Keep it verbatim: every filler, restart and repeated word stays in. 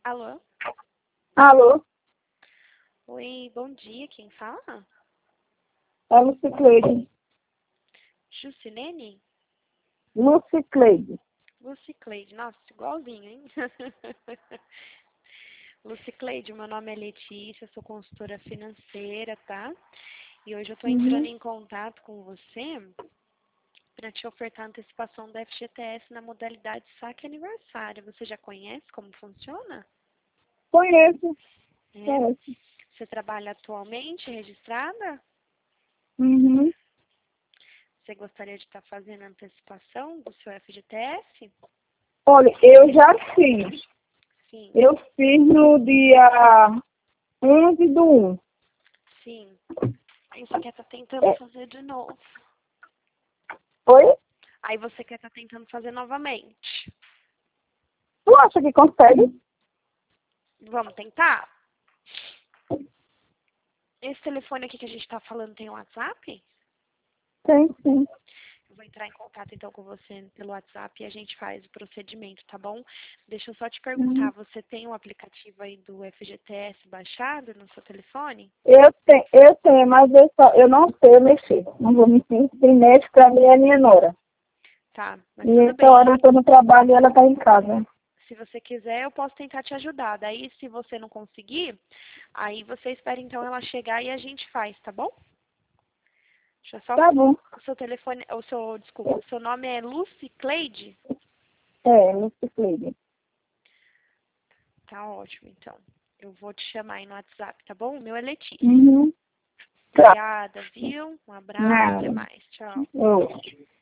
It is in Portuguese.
Alô? Alô? Oi, bom dia, quem fala? É Lucicleide. Jusilene? Lucicleide. Lucicleide, nossa, igualzinho, hein? Lucicleide, meu nome é Letícia, sou consultora financeira, tá? E hoje eu tô entrando Uhum. em contato com você para te ofertar antecipação do F G T S na modalidade saque aniversário. Você já conhece como funciona? Conheço. É? Conheço. Você trabalha atualmente registrada? Uhum. Você gostaria de estar fazendo a antecipação do seu F G T S? Olha, eu já fiz. Sim, Eu fiz no dia onze do um. sim. Aí você quer estar tentando É. fazer de novo. Oi? Aí você quer estar tentando fazer novamente. Tu acha que consegue? Vamos tentar? Esse telefone aqui que a gente está falando tem um WhatsApp? Tem, sim. Eu vou entrar em contato então com você pelo WhatsApp e a gente faz o procedimento, tá bom? Deixa eu só te perguntar, Uhum. você tem o aplicativo aí do F G T S baixado no seu telefone? Eu tenho, eu tenho, mas eu, só, eu não sei mexer. Não vou mentir. Quem mexe pra mim é minha nora. Tá, mas E tudo essa bem. hora eu tô no trabalho e ela tá em casa. Se você quiser, eu posso tentar te ajudar. Daí, se você não conseguir, aí você espera então ela chegar e a gente faz, tá bom? Deixa eu só... Tá bom. O seu telefone... O seu... Desculpa, o seu nome é Lucicleide? É, Lucicleide. Tá ótimo, então. Eu vou te chamar aí no WhatsApp, tá bom? O meu é Letícia. Uhum. Tá. Obrigada, viu? Um abraço, até Nada. mais. Tchau. Ô.